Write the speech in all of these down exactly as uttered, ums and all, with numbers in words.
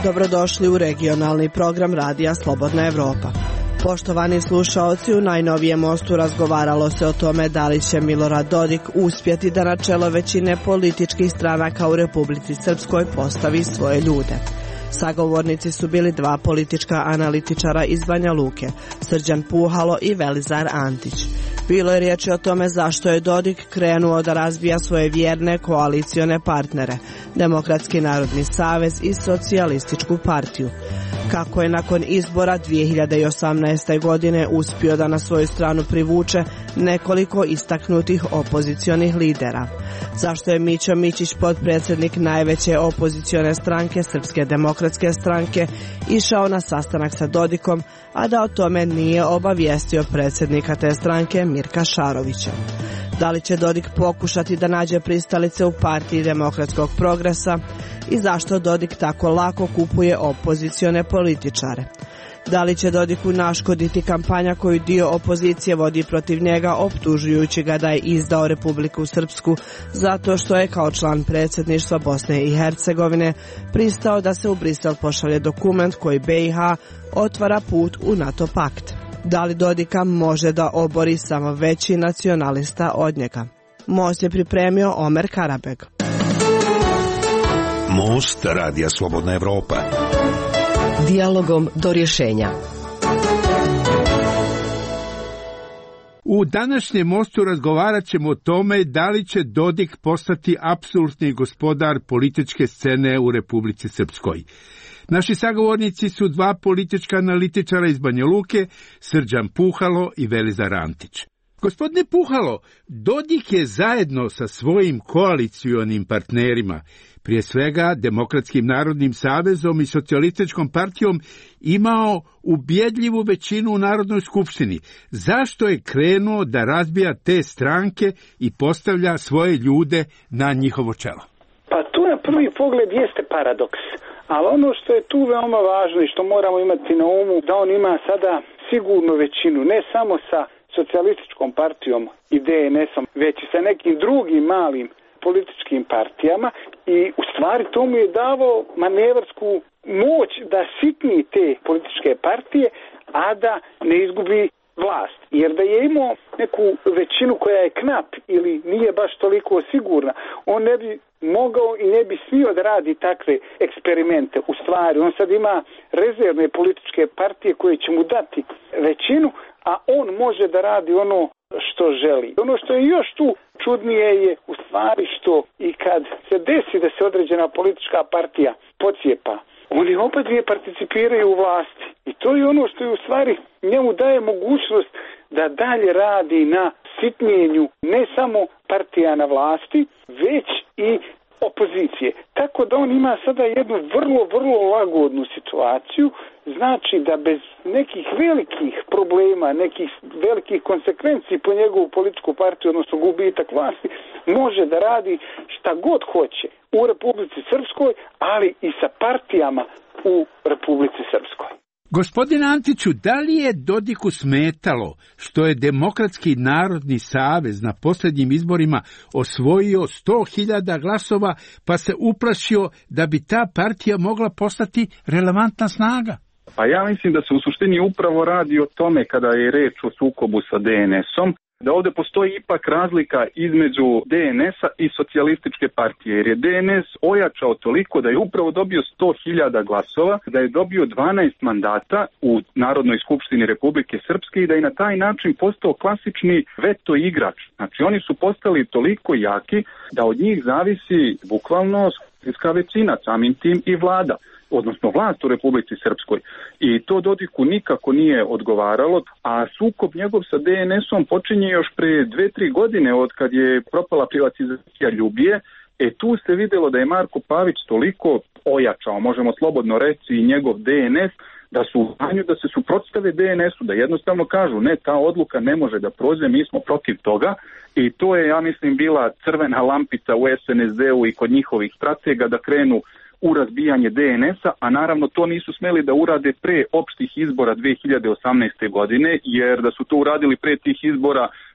Dobrodošli u regionalni program Radija Slobodna Evropa. Poštovani slušaoci, u najnovijem Mostu razgovaralo se o tome da li će Milorad Dodik uspjeti da na čelo većine političkih stranaka u Republici Srpskoj postavi svoje ljude. Sagovornici su bili dva politička analitičara iz Banja Luke, Srđan Puhalo i Velizar Antić. Bilo je riječi o tome zašto je Dodik krenuo da razbija svoje vjerne koalicione partnere, Demokratski narodni savez i Socijalističku partiju. Kako je nakon izbora dvije hiljade osamnaeste. godine uspio da na svoju stranu privuče nekoliko istaknutih opozicionih lidera. Zašto je Mićo Mićić, potpredsjednik najveće opozicione stranke Srpske demokratske stranke, išao na sastanak sa Dodikom, a da o tome nije obavijestio predsjednika te stranke Mirka Šarovića. Da li će Dodik pokušati da nađe pristalice u partiji Demokratskog progresa i zašto Dodik tako lako kupuje opozicione političare? Da li će Dodiku naškoditi kampanja koju dio opozicije vodi protiv njega, optužujući ga da je izdao Republiku Srpsku zato što je kao član predsjedništva Bosne i Hercegovine pristao da se u Brisel pošalje dokument koji B i H otvara put u NATO pakt? Da li Dodika može da obori samo veći nacionalista od njega? Most je pripremio Omer Karabeg. Most Radija Slobodna Evropa. Dijalogom do rješenja. U današnjem Mostu razgovarat ćemo o tome da li će Dodik postati apsolutni gospodar političke scene u Republici Srpskoj. Naši sagovornici su dva politička analitičara iz Banja Luke, Srđan Puhalo i Velizar Antić. Gospodine Puhalo, Dodik je zajedno sa svojim koalicionim partnerima, prije svega Demokratskim narodnim savezom i Socijalističkom partijom, imao ubjedljivu većinu u Narodnoj skupštini. Zašto je krenuo da razbija te stranke i postavlja svoje ljude na njihovo čelo? Pa tu na prvi pogled jeste paradoks, ali ono što je tu veoma važno i što moramo imati na umu, da on ima sada sigurnu većinu, ne samo sa Socijalističkom partijom i D N S-om, već i sa nekim drugim malim političkim partijama, i u stvari to mu je davao manevarsku moć da sitni te političke partije, a da ne izgubi vlast. Jer da je imao neku većinu koja je knap ili nije baš toliko sigurna, on ne bi mogao i ne bi smio da radi takve eksperimente. U stvari, on sad ima rezervne političke partije koje će mu dati većinu, a on može da radi ono što želi. Ono što je još tu čudnije je u stvari što i kad se desi da se određena politička partija pocijepa, oni oba dvije participiraju u vlasti. I to je ono što je u stvari njemu daje mogućnost da dalje radi na sitnjenju ne samo partija na vlasti, već i opozicije. Tako da on ima sada jednu vrlo, vrlo lagodnu situaciju, znači da bez nekih velikih problema, nekih velikih konsekvenci po njegovu političku partiju, odnosno gubitak vlasti, može da radi šta god hoće u Republici Srpskoj, ali i sa partijama u Republici Srpskoj. Gospodine Antiću, da li je Dodiku smetalo što je Demokratski narodni savez na posljednjim izborima osvojio sto hiljada glasova, pa se uplašio da bi ta partija mogla postati relevantna snaga? Pa ja mislim da se u suštini upravo radi o tome kada je reč o sukobu sa D N S-om, da ovdje postoji ipak razlika između D N S-a i Socijalističke partije, jer je D N S ojačao toliko da je upravo dobio sto hiljada glasova, da je dobio dvanaest mandata u Narodnoj skupštini Republike Srpske i da je na taj način postao klasični veto igrač. Znači oni su postali toliko jaki da od njih zavisi bukvalno skupštinska većina, samim tim i vlada, odnosno vlast u Republici Srpskoj. I to Dodiku nikako nije odgovaralo, a sukob njegov sa D N S-om počinje još pre dve, tri godine od kad je propala privatizacija Ljubije. E tu se vidjelo da je Marko Pavić toliko ojačao, možemo slobodno reći, i njegov D N S, da su u stanju da se suprotstave D N S-u, da jednostavno kažu ne, ta odluka ne može da prođe, mi smo protiv toga. I to je, ja mislim, bila crvena lampica u S N S D-u i kod njihovih stratega da krenu u razbijanje D N S-a, a naravno to nisu smeli da urade pre opštih izbora dve hiljade osamnaeste. godine, jer da su to uradili pre tih izbora,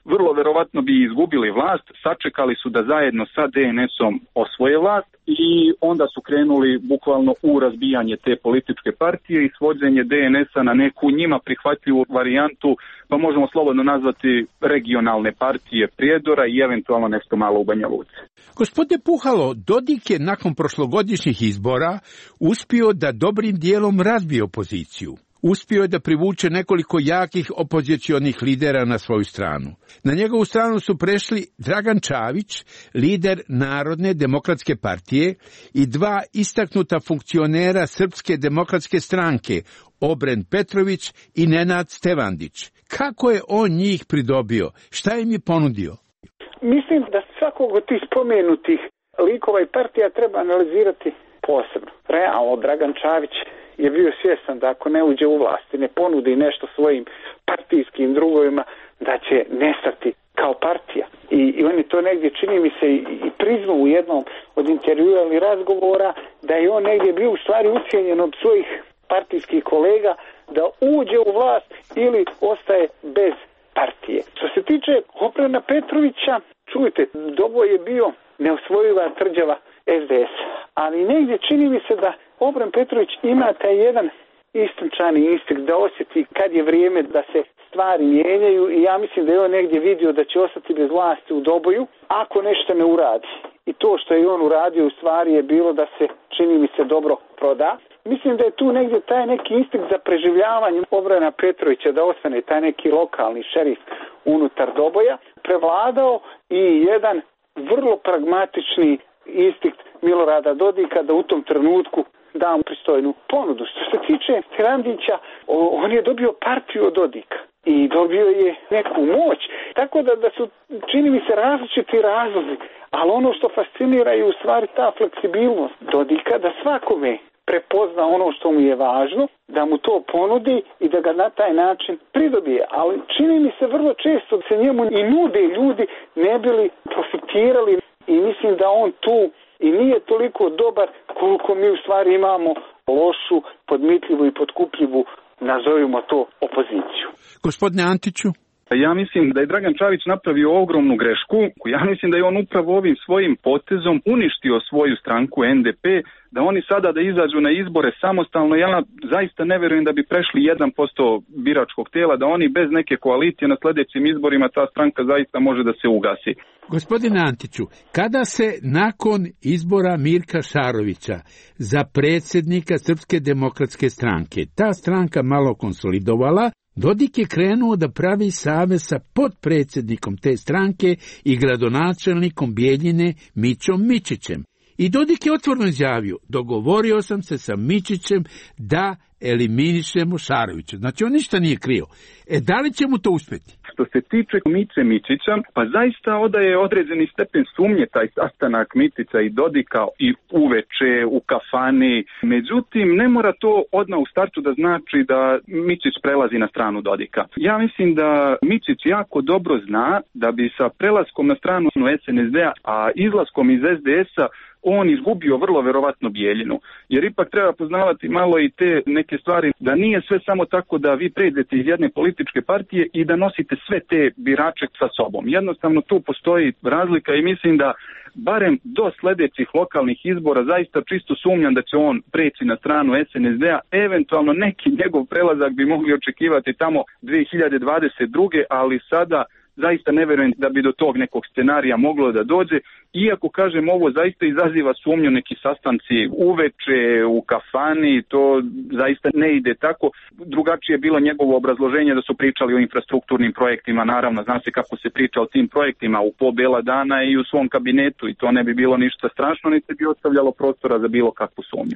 vrlo verovatno bi izgubili vlast, sačekali su da zajedno sa D N S-om osvoje vlast i onda su krenuli bukvalno u razbijanje te političke partije i svođenje D N S-a na neku njima prihvatljivu varijantu, pa možemo slobodno nazvati regionalne partije Prijedora i eventualno nešto malo u Banja Luci. Gospodine Puhalo, Dodik je nakon prošlogodišnjih izbora uspio da dobrim dijelom razbije opoziciju. Uspio je da privuče nekoliko jakih opozicionih lidera na svoju stranu. Na njegovu stranu su prešli Dragan Čavić, lider Narodne demokratske partije, i dva istaknuta funkcionera Srpske demokratske stranke, Obren Petrović i Nenad Stevandić. Kako je on njih pridobio? Šta im je ponudio? Mislim da svakog od tih spomenutih likova i partija treba analizirati posebno. Realno, Dragan Čavić je bio svjestan da ako ne uđe u vlast i ne ponudi nešto svojim partijskim drugovima, da će nestati kao partija. I, i on je to negdje, čini mi se, i, i priznao u jednom od intervjua ili razgovora, da je on negdje bio u stvari ucijenjen od svojih partijskih kolega da uđe u vlast ili ostaje bez partije. Što se tiče Obrena Petrovića, čujte, Doboj je bio neosvojiva tvrđava S D S, ali negdje čini mi se da Obren Petrović ima taj jedan istinčani instinkt da osjeti kad je vrijeme da se stvari mijenjaju i ja mislim da je on negdje vidio da će ostati bez vlasti u Doboju ako nešto ne uradi. I to što je on uradio u stvari je bilo da se, čini mi se, dobro proda. Mislim da je tu negdje taj neki instinkt za preživljavanje Obrena Petrovića, da ostane taj neki lokalni šerif unutar Doboja, prevladao i jedan vrlo pragmatični instinkt Milorada Dodika da u tom trenutku da mu pristojnu ponudu. Što se tiče Stevandića, on je dobio partiju od Dodika i dobio je neku moć. Tako da, da su, čini mi se, različiti razlozi, ali ono što fascinira je u stvari ta fleksibilnost Dodika da svakome prepozna ono što mu je važno, da mu to ponudi i da ga na taj način pridobije. Ali čini mi se vrlo često se njemu i nude ljudi ne bili profitirali i mislim da on tu i nije toliko dobar koliko mi u stvari imamo lošu, podmitljivu i potkupljivu, nazovimo to, opoziciju. Gospodine Antiću? Ja mislim da je Dragan Čavić napravio ogromnu grešku. Ja mislim da je on upravo ovim svojim potezom uništio svoju stranku N D P, da oni sada da izađu na izbore samostalno. Ja zaista ne vjerujem da bi prešli jedan posto biračkog tijela, da oni bez neke koalicije na sljedećim izborima ta stranka zaista može da se ugasi. Gospodine Antiću, kada se nakon izbora Mirka Šarovića za predsjednika Srpske demokratske stranke ta stranka malo konsolidovala, Dodik je krenuo da pravi savez sa potpredsjednikom te stranke i gradonačelnikom Bijeljine Mićom Mičićem. I Dodik je otvoreno izjavio, dogovorio sam se sa Mičićem da eliminišemo Šarovića. Znači on ništa nije krio. E, da li će mu to uspjeti? Što se tiče Miće Mičića, pa zaista odaje određeni stepen sumnje taj sastanak Mičića i Dodika i uveče u kafani. Međutim, ne mora to odmah u startu da znači da Mičić prelazi na stranu Dodika. Ja mislim da Mičić jako dobro zna da bi sa prelaskom na stranu S N S D-a, a izlaskom iz S D S-a, on izgubio vrlo verovatno Bijeljinu. Jer ipak treba poznavati malo i te neke stvari, da nije sve samo tako da vi pređete iz jedne političke partije i da nosite sve te birače sa sobom. Jednostavno tu postoji razlika i mislim da barem do sljedećih lokalnih izbora zaista čisto sumnjam da će on preći na stranu S N S D-a. Eventualno neki njegov prelazak bi mogli očekivati tamo dvije hiljade dvadeset druge. ali sada zaista ne vjerujem da bi do tog nekog scenarija moglo da dođe, iako kažem ovo zaista izaziva sumnju, neki sastanci uveče u kafani, to zaista ne ide tako. Drugačije je bilo njegovo obrazloženje da su pričali o infrastrukturnim projektima, naravno zna se kako se priča o tim projektima u po bela dana i u svom kabinetu i to ne bi bilo ništa strašno, niti bi ostavljalo prostora za bilo kakvu sumnju.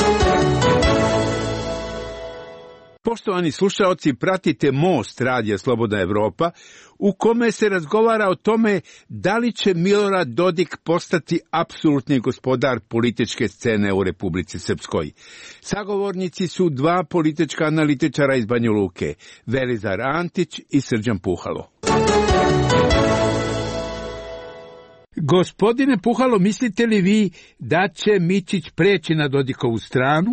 Poštovani slušaoci, pratite Most Radija Slobodna Evropa, u kome se razgovara o tome da li će Milorad Dodik postati apsolutni gospodar političke scene u Republici Srpskoj. Sagovornici su dva politička analitičara iz Banja Luke, Velizar Antić i Srđan Puhalo. Gospodine Puhalo, mislite li vi da će Mičić preći na Dodikovu stranu?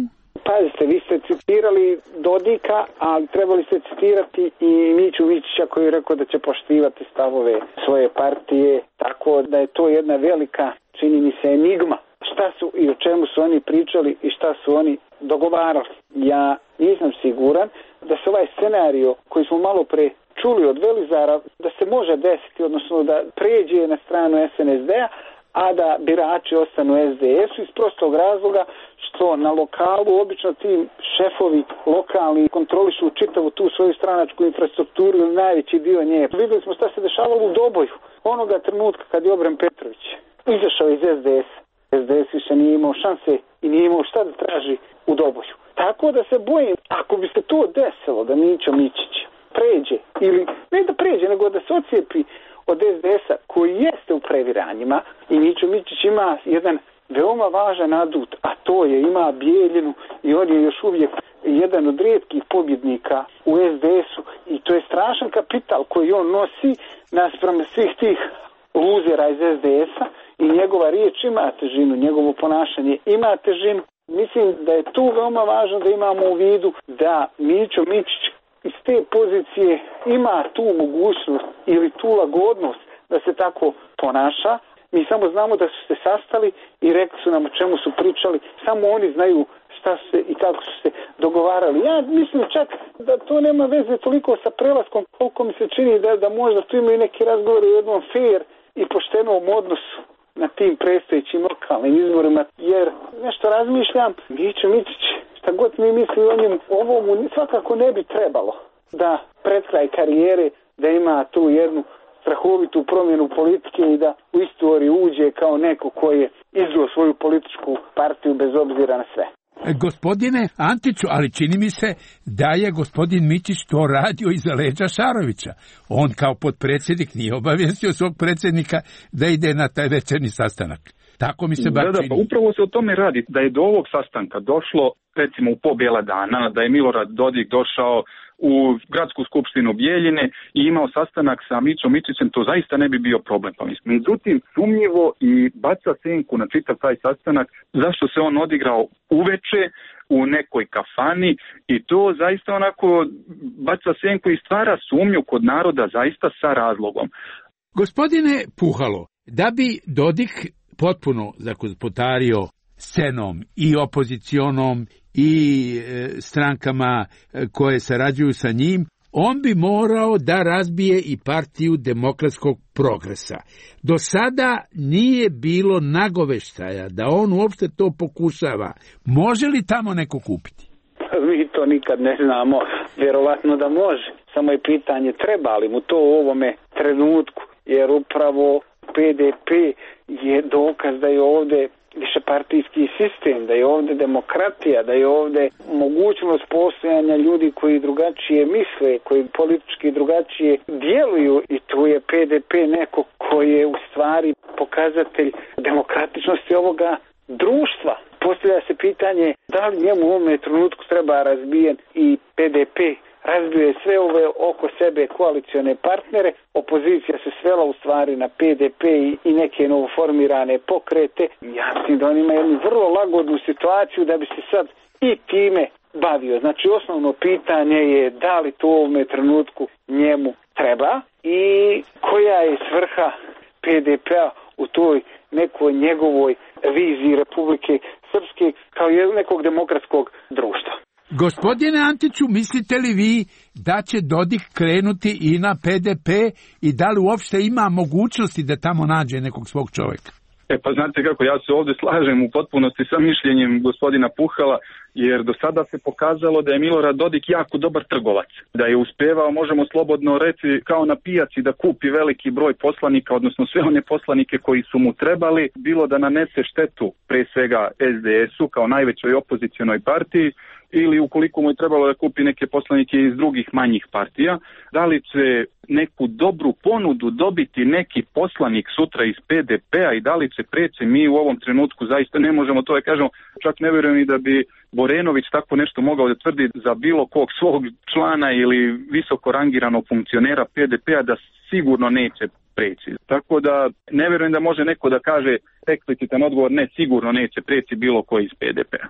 Pazite, vi ste citirali Dodika, ali trebali ste citirati i Miću Mićića koji je rekao da će poštivati stavove svoje partije, tako da je to jedna velika, čini mi se, enigma. Šta su i o čemu su oni pričali i šta su oni dogovarali. Ja nisam siguran da se ovaj scenario koji smo malo pre čuli od Velizara, da se može desiti, odnosno da pređe na stranu es en es de-a, a da birači ostanu es de es-u iz prostog razloga što na lokalu obično ti šefovi lokalni kontrolišu čitavu tu svoju stranačku infrastrukturu ili najveći dio nje. Vidjeli smo šta se dešavalo u Doboju onoga trenutka kad je Obren Petrović izašao iz es de es-a. es de es više nije imao šanse i nije imao šta da traži u Doboju. Tako da se bojim, ako bi se to desilo da Mićo Mićić pređe, ili ne da pređe, nego da se ocijepi od es de es-a koji jeste u previranjima i Mićo Mićić ima jedan veoma važan adut, a to je ima Bijeljinu i on je još uvijek jedan od rijetkih pobjednika u es de es-u i to je strašan kapital koji on nosi naspram svih tih luzera iz es de es-a i njegova riječ ima težinu, njegovo ponašanje ima težinu. Mislim da je tu veoma važno da imamo u vidu da Mićo Mićić iz te pozicije ima tu mogućnost ili tu lagodnost da se tako ponaša. Mi samo znamo da su se sastali i rekli su nam o čemu su pričali. Samo oni znaju šta su se i kako su se dogovarali. Ja mislim čak da to nema veze toliko sa prelaskom, koliko mi se čini da, da možda tu imaju neki razgovor o jednom fair i poštenom odnosu na tim predstojećim lokalnim izborima, jer nešto razmišljam, Mićo Mićić, šta god mi misli o njemu, ovo mu svakako ne bi trebalo da pred kraj karijere da ima tu jednu strahovitu promjenu politike i da u istoriju uđe kao neko koji je izveo svoju političku partiju bez obzira na sve. Gospodine Antiću, ali čini mi se da je gospodin Mićić to radio iza leđa Šarovića. On kao potpredsjednik nije obavijestio svog predsjednika da ide na taj večernji sastanak. Tako mi se bar čini. Da, da, pa upravo se o tome radi, da je do ovog sastanka došlo recimo u po bijela dana, da je Milorad Dodik došao u gradsku skupštinu Bijeljine i imao sastanak sa Mićom Mićićem, to zaista ne bi bio problem. Pa mislim. Međutim, sumnjivo i baca senku na čitav taj sastanak, zašto se on odigrao uveče u nekoj kafani i to zaista onako baca senku i stvara sumnju kod naroda zaista sa razlogom. Gospodine Puhalo, da bi Dodik potpuno zakospodario scenom i opozicionom i e, strankama koje sarađuju sa njim, on bi morao da razbije i partiju Demokratskog progresa. Do sada nije bilo nagoveštaja da on uopšte to pokušava. Može li tamo neko kupiti? Mi to nikad ne znamo. Vjerovatno da može. Samo je pitanje treba li mu to u ovome trenutku, jer upravo pe de pe je dokaz da je ovdje višepartijski sistem, da je ovdje demokratija, da je ovdje mogućnost postojanja ljudi koji drugačije misle, koji politički drugačije djeluju i tu je pe de pe neko koji je u stvari pokazatelj demokratičnosti ovoga društva. Postavlja se pitanje da li njemu u ovome trenutku treba razbijen i pe de pe razbio je sve ove oko sebe koalicione partnere, opozicija se svela u stvari na pe de pe i neke novoformirane pokrete. Ja mislim da on ima jednu vrlo lagodnu situaciju da bi se sad i time bavio. Znači osnovno pitanje je da li to u ovome trenutku njemu treba i koja je svrha pe de pe-a u toj nekoj njegovoj viziji Republike Srpske kao nekog demokratskog društva. Gospodine Antiću, mislite li vi da će Dodik krenuti i na pe de pe i da li uopšte ima mogućnosti da tamo nađe nekog svog čovjeka? E pa znate kako, ja se ovdje slažem u potpunosti sa mišljenjem gospodina Puhala, jer do sada se pokazalo da je Milorad Dodik jako dobar trgovac. Da je uspevao, možemo slobodno reći, kao na pijaci da kupi veliki broj poslanika, odnosno sve one poslanike koji su mu trebali, bilo da nanese štetu pre svega es de es-u kao najvećoj opozicionoj partiji, ili ukoliko mu je trebalo da kupi neke poslanike iz drugih manjih partija, da li će neku dobru ponudu dobiti neki poslanik sutra iz pe de pe-a i da li će preći, mi u ovom trenutku zaista ne možemo to da kažemo, čak ne vjerujem i da bi Borenović tako nešto mogao da tvrdi za bilo kog svog člana ili visoko rangiranog funkcionera pe de pe-a da sigurno neće preći. Tako da ne vjerujem da može neko da kaže eksplicitan odgovor, ne, sigurno neće preći bilo koji iz pe de pe-a.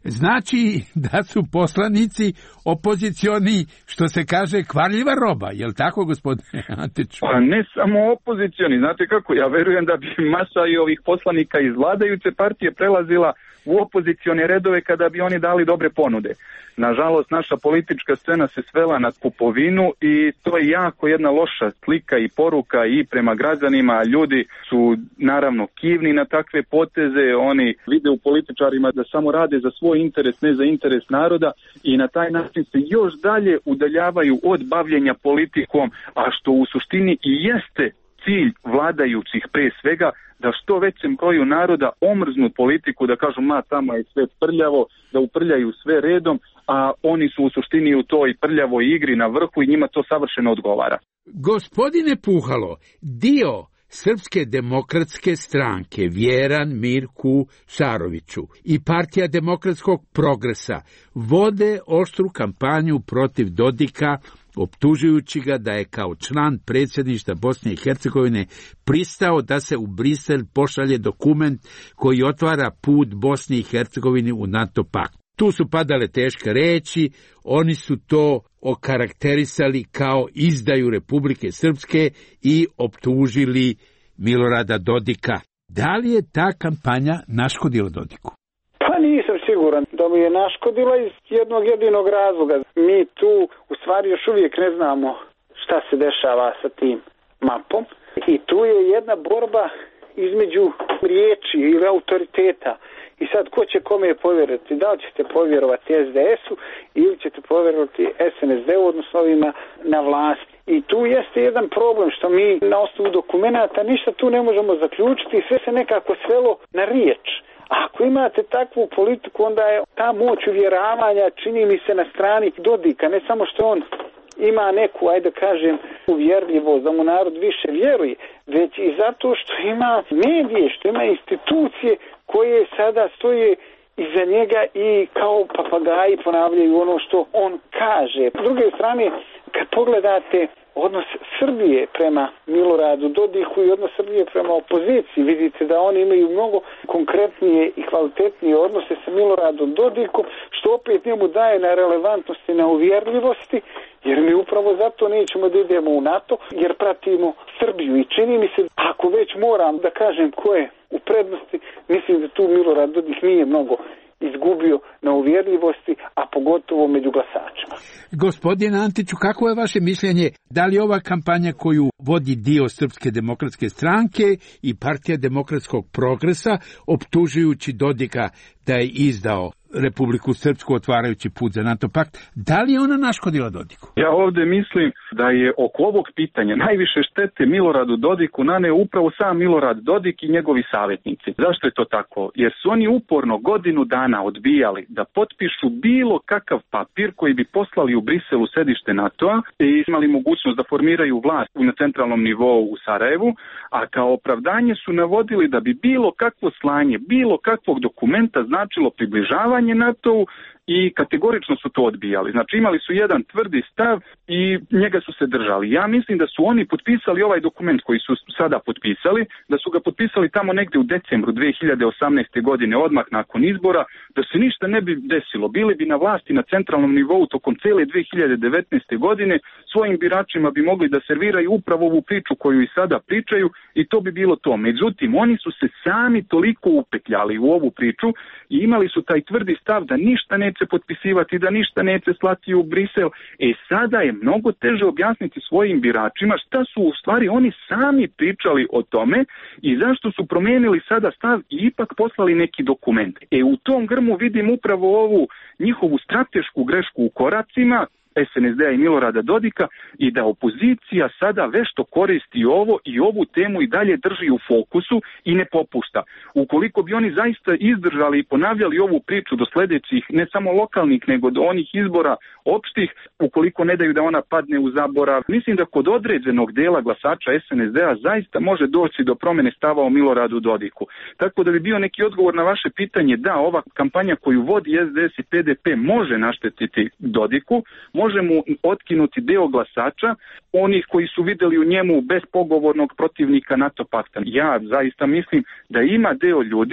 Znači da su poslanici opozicioni, što se kaže, kvarljiva roba, je li tako, gospodine Antiću? Pa ne samo opozicioni, znate kako, ja verujem da bi masa i ovih poslanika iz vladajuće partije prelazila u opozicione redove kada bi oni dali dobre ponude. Nažalost, naša politička scena se svela na kupovinu i to je jako jedna loša slika i poruka i prema građanima. Ljudi su naravno kivni na takve poteze, oni vide u političarima da samo rade za svoj interes, ne za interes naroda i na taj način se još dalje udaljavaju od bavljenja politikom, a što u suštini i jeste cilj vladajućih pre svega, da što većem broju naroda omrznu politiku, da kažu ma tamo je sve prljavo, da uprljaju sve redom, a oni su u suštini u toj prljavoj igri na vrhu i njima to savršeno odgovara. Gospodine Puhalo, dio Srpske demokratske stranke Vjeran Mirku Šaroviću i Partija demokratskog progresa vode oštru kampanju protiv Dodika, optužujući ga da je kao član predsjedništva Bosne i Hercegovine pristao da se u Brisel pošalje dokument koji otvara put Bosni i Hercegovini u NATO pakt. Tu su padale teške reči, oni su to okarakterisali kao izdaju Republike Srpske i optužili Milorada Dodika. Da li je ta kampanja naškodila Dodiku? Pa nisam siguran da mu je naškodila iz jednog jedinog razloga. Mi tu u stvari još uvijek ne znamo šta se dešava sa tim mapom i tu je jedna borba između riječi ili autoriteta. I sad ko će kome povjerovati? Da li ćete povjerovati es de esu ili ćete povjerovati es en es de-u, odnosno ovima na vlasti? I tu jeste jedan problem što mi na osnovu dokumenata ništa tu ne možemo zaključiti i sve se nekako svelo na riječ. Ako imate takvu politiku, onda je ta moć uvjeravanja, čini mi se, na strani Dodika. Ne samo što on ima neku, ajde kažem, uvjerljivost, da mu narod više vjeruje, već i zato što ima medije, što ima institucije koje sada stoje iza njega i kao papagaji ponavljaju ono što on kaže. S druge strane, kad pogledate odnos Srbije prema Miloradu Dodiku i odnos Srbije prema opoziciji, vidite da oni imaju mnogo konkretnije i kvalitetnije odnose sa Miloradom Dodikom, što opet njemu daje na relevantnosti, na uvjerljivosti, jer mi upravo zato nećemo da idemo u NATO, jer pratimo Srbiju. I čini mi se, ako već moram da kažem ko je u prednosti, mislim da tu Milorad Dodik nije mnogo izgubio na uvjerljivosti, a pogotovo među glasačima. Gospodine Antiću, kako je vaše mišljenje? Da li ova kampanja koju vodi dio Srpske demokratske stranke i Partija demokratskog progresa, optužujući Dodika da je izdao Republiku Srpsku otvarajući put za NATO pakt, da li je ona naškodila Dodiku? Ja ovdje mislim da je oko ovog pitanja najviše štete Miloradu Dodiku naneo upravo sam Milorad Dodik i njegovi savjetnici. Zašto je to tako? Jer su oni uporno godinu dana odbijali da potpišu bilo kakav papir koji bi poslali u Briselu sedište NATO-a i imali mogućnost da formiraju vlast na centralnom nivou u Sarajevu, a kao opravdanje su navodili da bi bilo kakvo slanje, bilo kakvog dokumenta značilo približavanje NATO-u i kategorično su to odbijali. Znači imali su jedan tvrdi stav i njega su se držali. Ja mislim da su oni potpisali ovaj dokument koji su sada potpisali, da su ga potpisali tamo negdje u decembru dvije hiljade osamnaeste. godine, odmah nakon izbora, da se ništa ne bi desilo. Bili bi na vlasti na centralnom nivou tokom cele dvije hiljade devetnaeste. godine, svojim biračima bi mogli da serviraju upravo ovu priču koju i sada pričaju i to bi bilo to. Međutim, oni su se sami toliko upetljali u ovu priču i imali su taj tvrdi stav da ništa ne neće potpisivati, da ništa neće slati u Brisel. E sada je mnogo teže objasniti svojim biračima šta su u stvari oni sami pričali o tome i zašto su promijenili sada stav i ipak poslali neki dokument. E u tom grmu vidim upravo ovu njihovu stratešku grešku u koracima es en es de-a i Milorada Dodika i da opozicija sada vešto koristi ovo i ovu temu i dalje drži u fokusu i ne popušta. Ukoliko bi oni zaista izdržali i ponavljali ovu priču do sljedećih ne samo lokalnih nego do onih izbora opštih, ukoliko ne daju da ona padne u zaborav, mislim da kod određenog dela glasača es en es de-a zaista može doći do promjene stava o Miloradu Dodiku. Tako da bi bio neki odgovor na vaše pitanje, da, ova kampanja koju vodi es de es i pe de pe može naštetiti Dodiku, može mu otkinuti deo glasača, onih koji su vidjeli u njemu bespogovornog protivnika NATO pakta. Ja zaista mislim da ima deo ljudi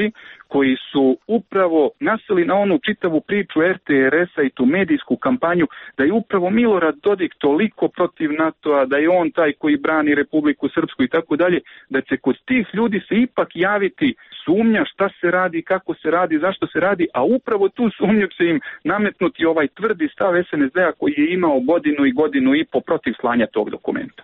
koji su upravo naseli na onu čitavu priču er te er es-a i tu medijsku kampanju da je upravo Milorad Dodik toliko protiv NATO-a, da je on taj koji brani Republiku Srpsku i tako dalje, da će kod tih ljudi se ipak javiti sumnja šta se radi, kako se radi, zašto se radi, a upravo tu sumnju će im nametnuti ovaj tvrdi stav es en es de-a koji je imao godinu i godinu i po protiv slanja tog dokumenta.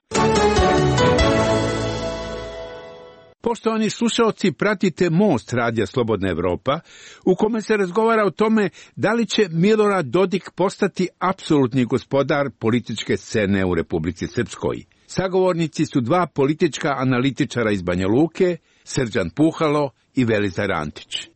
Poštovani slušalci, pratite Most Radija Slobodna Evropa, u kome se razgovara o tome da li će Milorad Dodik postati apsolutni gospodar političke scene u Republici Srpskoj. Sagovornici su dva politička analitičara iz Banja Luke, Srđan Puhalo i Velizar Antić.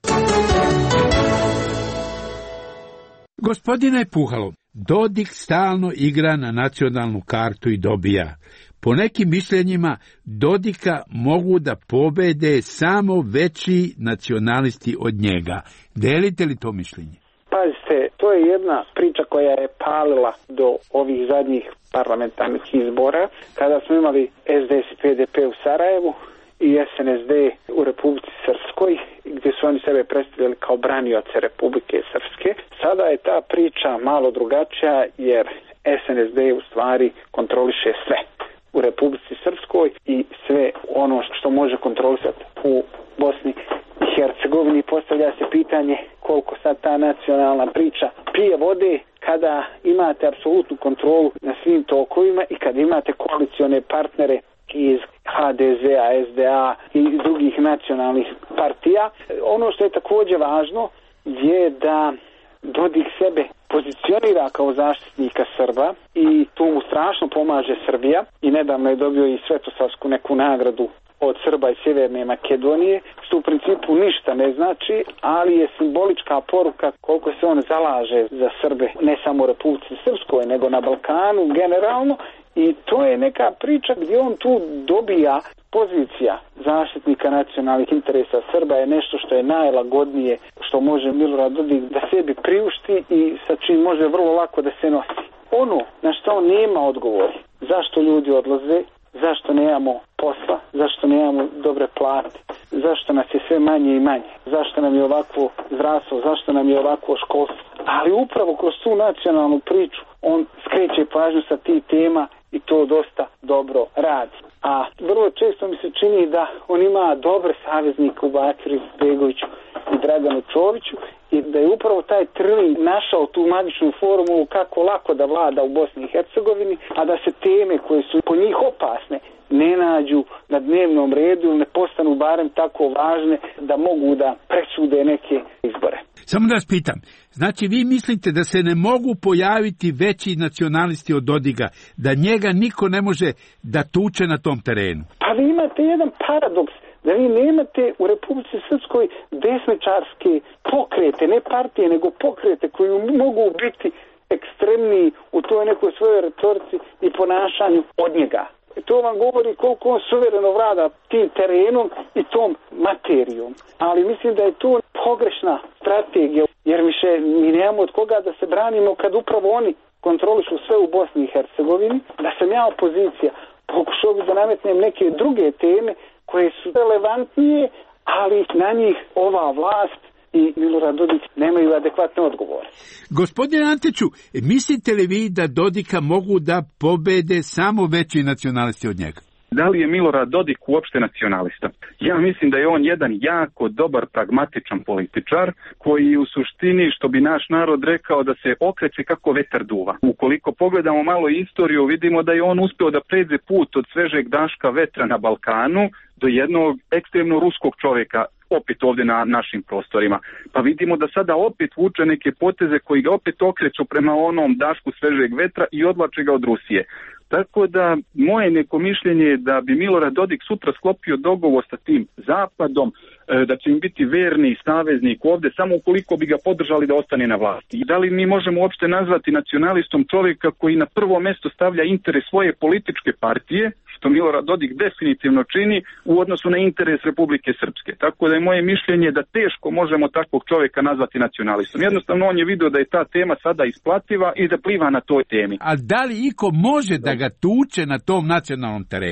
Gospodine Puhalo, Dodik stalno igra na nacionalnu kartu i dobija. Po nekim mišljenjima Dodika mogu da pobede samo veći nacionalisti od njega. Delite li to mišljenje? Pazite, to je jedna priča koja je palila do ovih zadnjih parlamentarnih izbora, kada smo imali es de es i pe de pe u Sarajevu i es en es de u Republici Srpskoj, gdje su oni sebe predstavljali kao branioce Republike Srpske. Sada je ta priča malo drugačija, jer es en es de u stvari kontroliše sve u Republici Srpskoj i sve ono što može kontrolisati u Bosni i Hercegovini. Postavlja se pitanje koliko sad ta nacionalna priča pije vode kada imate apsolutnu kontrolu na svim tokovima i kada imate koalicione partnere iz ha de ze-a, es de a i drugih nacionalnih partija. Ono što je također važno je da Dodik sebe pozicionira kao zaštitnika Srba i tu mu strašno pomaže Srbija i nedavno je dobio i Svetosavsku neku nagradu od Srba iz Sjeverne Makedonije, što u principu ništa ne znači, ali je simbolička poruka koliko se on zalaže za Srbe, ne samo u Republici Srpskoj, nego na Balkanu generalno, i to je neka priča gdje on tu dobija pozicija zaštitnika nacionalnih interesa Srba je nešto što je najlagodnije što može Milorad Dodik da sebi priušti i sa čim može vrlo lako da se nosi. Ono na što on nema odgovori, zašto ljudi odlaze, zašto nemamo posla, zašto nemamo dobre plate, zašto nas je sve manje i manje, zašto nam je ovakvo zdravstvo, zašto nam je ovakvo školstvo. Ali upravo kroz tu nacionalnu priču on skreće pažnju sa tih tema i to dosta dobro radi. A vrlo često mi se čini da on ima dobre saveznike u Bakiru Izetbegoviću i Draganu Čoviću i da je upravo taj Trlin našao tu magičnu formulu kako lako da vlada u Bosni i Hercegovini, a da se teme koje su po njih opasne ne nađu na dnevnom redu ili ne postanu barem tako važne da mogu da presude neke izbore. Samo da vas pitam, znači vi mislite da se ne mogu pojaviti veći nacionalisti od Dodiga, da njega niko ne može da tuče na tom terenu? Pa vi imate jedan paradoks, da vi nemate u Republici Srpskoj desničarske pokrete, ne partije, nego pokrete koji mogu biti ekstremniji u toj nekoj svojoj retorici i ponašanju od njega. To vam govori koliko on suvereno vlada tim terenom i tom materijom. Ali mislim da je to pogrešna strategija, jer više mi nemamo od koga da se branimo kad upravo oni kontrolišu sve u Bosni i Hercegovini. Da sam ja opozicija, pokušao bi da nametnem neke druge teme koje su relevantnije, ali na njih ova vlast i Milorad Dodik nemaju adekvatne odgovore. Gospodine Antiću, mislite li vi da Dodika mogu da pobede samo veći nacionalisti od njega? Da li je Milorad Dodik uopšte nacionalista? Ja mislim da je on jedan jako dobar pragmatičan političar koji u suštini, što bi naš narod rekao, da se okreće kako vetar duva. Ukoliko pogledamo malo istoriju, vidimo da je on uspeo da pređe put od svežeg daška vetra na Balkanu do jednog ekstremno ruskog čovjeka opet ovdje na našim prostorima. Pa vidimo da sada opet vuče neke poteze koji ga opet okreću prema onom dašku svežeg vetra i odvlače ga od Rusije. Tako da moje neko mišljenje je da bi Milorad Dodik sutra sklopio dogovor sa tim Zapadom, da će im biti verni saveznik ovdje, samo ukoliko bi ga podržali da ostane na vlasti. I da li mi možemo uopšte nazvati nacionalistom čovjeka koji na prvo mjesto stavlja interes svoje političke partije, što Milorad Dodik definitivno čini u odnosu na interes Republike Srpske. Tako da je moje mišljenje da teško možemo takvog čovjeka nazvati nacionalistom. Jednostavno on je vidio da je ta tema sada isplativa i da pliva na toj temi. A da li iko može da ga tuče na tom nacionalnom terenu?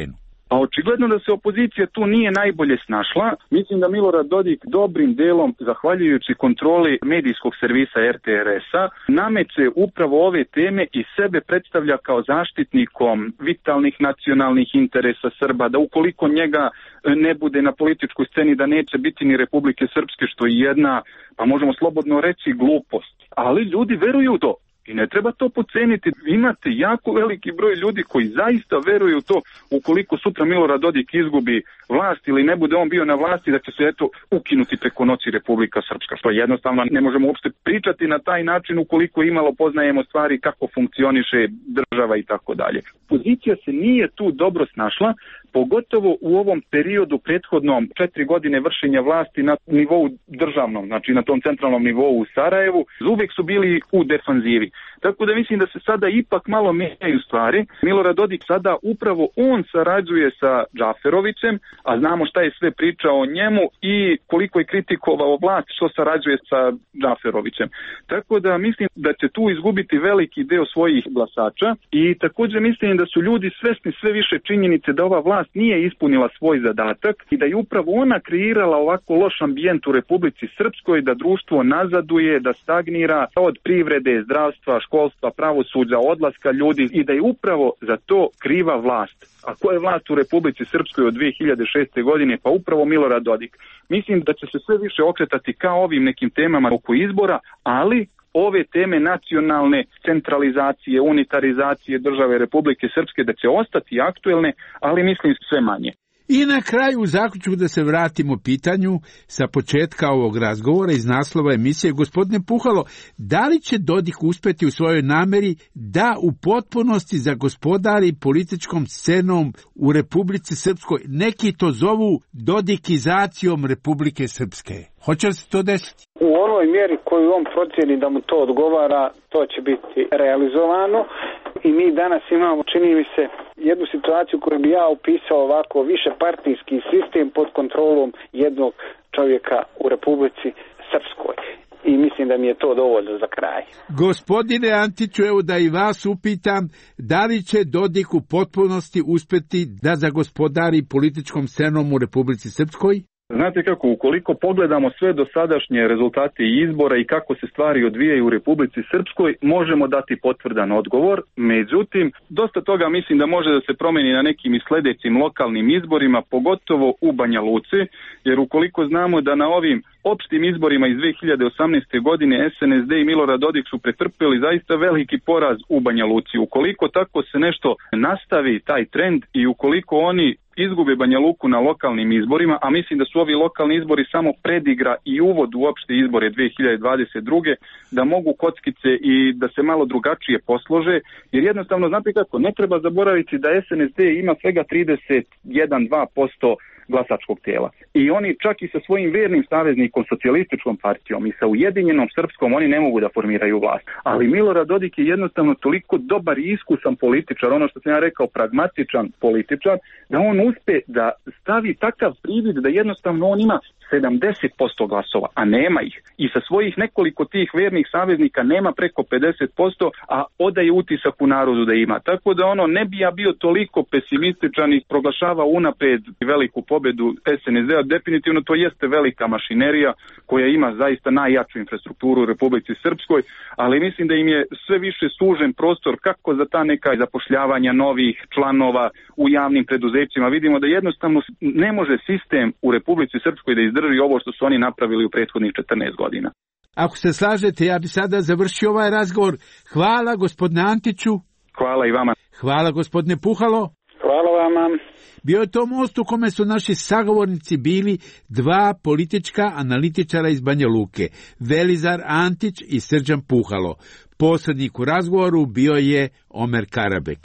A očigledno da se opozicija tu nije najbolje snašla. Mislim da Milorad Dodik dobrim delom, zahvaljujući kontroli medijskog servisa er te er es-a, nameće upravo ove teme i sebe predstavlja kao zaštitnikom vitalnih nacionalnih interesa Srba, da ukoliko njega ne bude na političkoj sceni, da neće biti ni Republike Srpske, što je jedna, pa možemo slobodno reći, glupost. Ali ljudi veruju to. I ne treba to poceniti. Imate jako veliki broj ljudi koji zaista veruju u to, ukoliko sutra Milorad Dodik izgubi vlast ili ne bude on bio na vlasti, da će se eto ukinuti preko noći Republika Srpska. Što jednostavno ne možemo uopšte pričati na taj način ukoliko imalo poznajemo stvari kako funkcioniše država i tako dalje. Pozicija se nije tu dobro snašla, pogotovo u ovom periodu prethodnom četiri godine vršenja vlasti na nivou državnom, znači na tom centralnom nivou u Sarajevu, uvijek su bili u defanzivi. Tako da mislim da se sada ipak malo menjaju stvari. Milorad Dodik sada upravo on sarađuje sa Džaferovićem, a znamo šta je sve pričao o njemu i koliko je kritikovao vlast što sarađuje sa Džaferovićem. Tako da mislim da će tu izgubiti veliki deo svojih glasača i također mislim da su ljudi svesni sve više činjenice da ova vlast nije ispunila svoj zadatak i da je upravo ona kreirala ovako loš ambijent u Republici Srpskoj, da društvo nazaduje, da stagnira od privrede, zdravstva, školstva, pravosuđa, odlaska ljudi i da je upravo za to kriva vlast. A ko je vlast u Republici Srpskoj od dve hiljade šeste. godine? Pa upravo Milorad Dodik. Mislim da će se sve više okretati kao ovim nekim temama oko izbora, ali ove teme nacionalne centralizacije, unitarizacije države Republike Srpske da će ostati aktuelne, ali mislim sve manje. I na kraju u zaključku da se vratimo pitanju sa početka ovog razgovora iz naslova emisije. Gospodine Puhalo, da li će Dodik uspeti u svojoj nameri da u potpunosti zagospodari političkom scenom u Republici Srpskoj? Neki to zovu dodikizacijom Republike Srpske. Hoće li se to desiti? U onoj mjeri koju on procjeni da mu to odgovara, to će biti realizovano. I mi danas imamo, čini mi se, jednu situaciju koju bi ja opisao ovako, više partijski sistem pod kontrolom jednog čovjeka u Republici Srpskoj. I mislim da mi je to dovoljno za kraj. Gospodine Antiću, evo da i vas upitam, da li će Dodik u potpunosti uspjeti da zagospodari političkom scenom u Republici Srpskoj? Znate kako, ukoliko pogledamo sve dosadašnje rezultate izbora i kako se stvari odvijaju u Republici Srpskoj, možemo dati potvrdan odgovor. Međutim, dosta toga mislim da može da se promeni na nekim i sljedećim lokalnim izborima, pogotovo u Banja Luci, jer ukoliko znamo da na ovim opštim izborima iz dve hiljade osamnaeste. godine es en es de i Milorad Dodik su pretrpeli zaista veliki poraz u Banja Luci. Ukoliko tako se nešto nastavi, taj trend, i ukoliko oni izgube Banja Luku na lokalnim izborima, a mislim da su ovi lokalni izbori samo predigra i uvod u opšte izbore dve hiljade dvadeset druge. da mogu kockice i da se malo drugačije poslože, jer jednostavno, znate kako, ne treba zaboraviti da es en es de ima svega trideset jedan do dva posto glasačkog tijela. I oni čak i sa svojim vernim saveznikom, socijalističkom partijom i sa Ujedinjenom Srpskom, oni ne mogu da formiraju vlast. Ali Milorad Dodik je jednostavno toliko dobar i iskusan političar, ono što sam ja rekao, pragmatičan političar, da on uspe da stavi takav privid da jednostavno on ima sedamdeset posto glasova, a nema ih. I sa svojih nekoliko tih vernih saveznika nema preko pedeset posto, a odaje utisak u narodu da ima. Tako da ono, ne bi ja bio toliko pesimističan i proglašava unapred veliku pobedu es en es de-a. Definitivno to jeste velika mašinerija koja ima zaista najjaču infrastrukturu u Republici Srpskoj, ali mislim da im je sve više sužen prostor kako za ta neka zapošljavanja novih članova u javnim preduzećima. Vidimo da jednostavno ne može sistem u Republici Srpskoj da izdrži ovo što su oni napravili u prethodnih četrnaest godina. Ako se slažete, ja bi sada završio ovaj razgovor. Hvala gospodine Antiću. Hvala i vama. Hvala gospodine Puhalo. Hvala vama. Bio je to most u kome su naši sagovornici bili dva politička analitičara iz Banja Luke, Velizar Antić i Srđan Puhalo. Posrednik u razgovoru bio je Omer Karabek.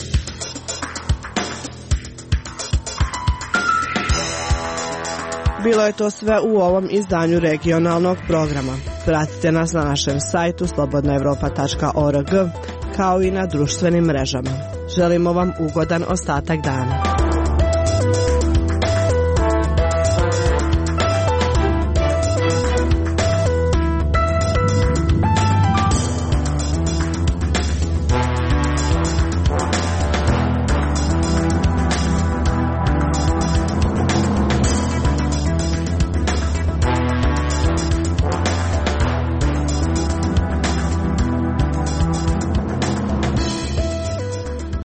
Bilo je to sve u ovom izdanju regionalnog programa. Pratite nas na našem sajtu slobodna evropa tačka org, kao i na društvenim mrežama. Želimo vam ugodan ostatak dana.